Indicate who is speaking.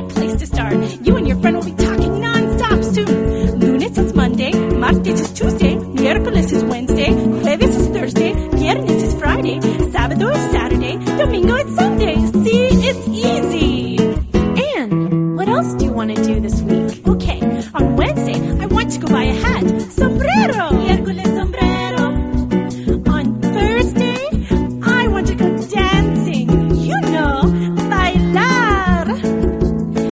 Speaker 1: great place to start. You and your friend will be talking non-stop soon. Lunes is Monday, martes is Tuesday, miércoles is Wednesday, jueves is Thursday, viernes is Friday, sábado is Saturday, domingo is Sunday. See, it's easy.
Speaker 2: Anne, what else do you want to do this